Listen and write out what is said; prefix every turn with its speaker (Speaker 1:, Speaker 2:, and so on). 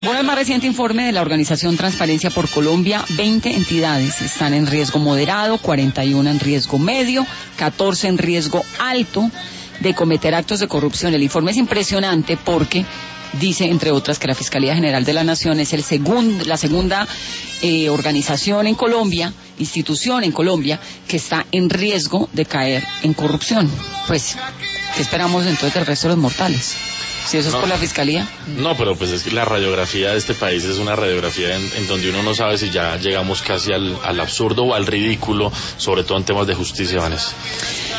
Speaker 1: Bueno, el más reciente informe de la organización Transparencia por Colombia, 20 entidades están en riesgo moderado, 41 en riesgo medio, 14 en riesgo alto de cometer actos de corrupción. El informe es impresionante porque dice, entre otras, que la Fiscalía General de la Nación es la segunda organización en Colombia, institución en Colombia, que está en riesgo de caer en corrupción. Pues, ¿qué esperamos entonces del resto de los mortales? Si eso es por la Fiscalía.
Speaker 2: No, pero pues es que la radiografía de este país es una radiografía en donde uno no sabe si ya llegamos casi al absurdo o al ridículo, sobre todo en temas de justicia, Vanessa.